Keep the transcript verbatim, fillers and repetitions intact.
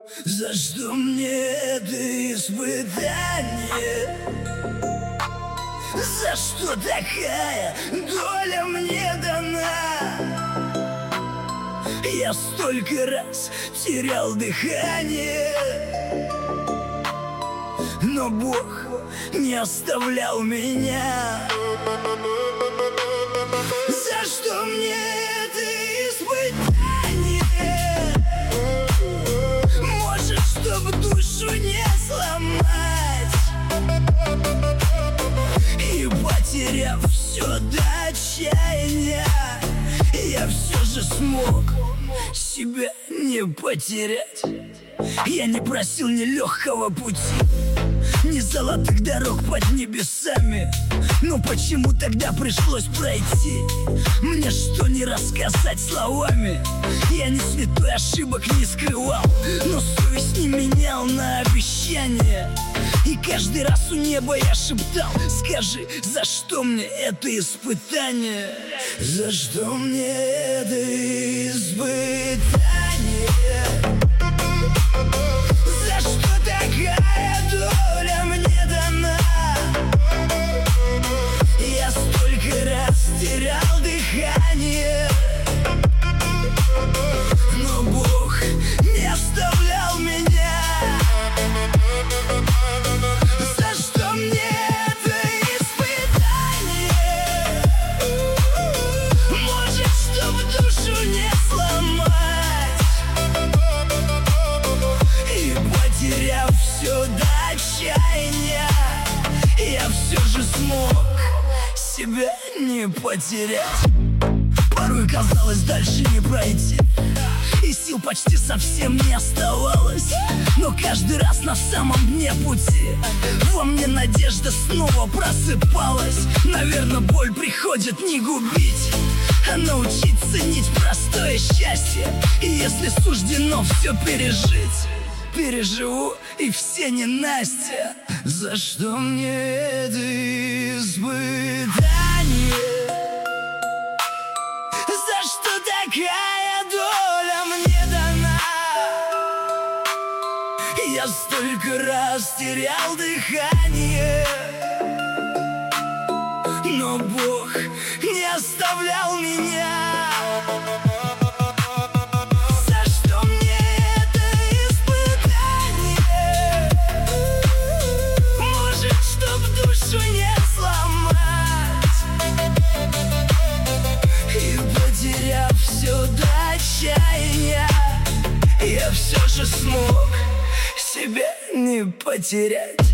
За что мне это испытание? За что такая доля мне дана? Я столько раз терял дыхание, но Бог не оставлял меня. За что мне это испытание? Может, чтоб душу не сломать, и потеряв все до отчаяния, я все же смог себя не потерять. Я не просил ни легкого пути, ни золотых дорог под небесами. Но почему тогда пришлось пройти? Мне что не рассказать словами? Я не святой, ошибок не скрывал, но совесть не менял на обещания. И каждый раз у неба я шептал: скажи, за что мне это испытание? За что мне это испытание? За что такая доля мне дана? Я столько раз терял дыхание, но Бог не оставлял меня. За что мне это испытание? Может, чтоб душу не сломать, и потеряв все до отчаяния, я все же смог себя не потерять. Порой казалось, дальше не пройти, и сил почти совсем не оставалось. Но каждый раз на самом дне пути во мне надежда снова просыпалась. Наверное, боль приходит не губить, а научить ценить простое счастье. И если суждено все пережить, переживу и все ненастья. За что мне это испытание? За что такая доля мне дана? Я столько раз терял дыхание, но Бог не оставлял меня. Я все же смог себя не потерять.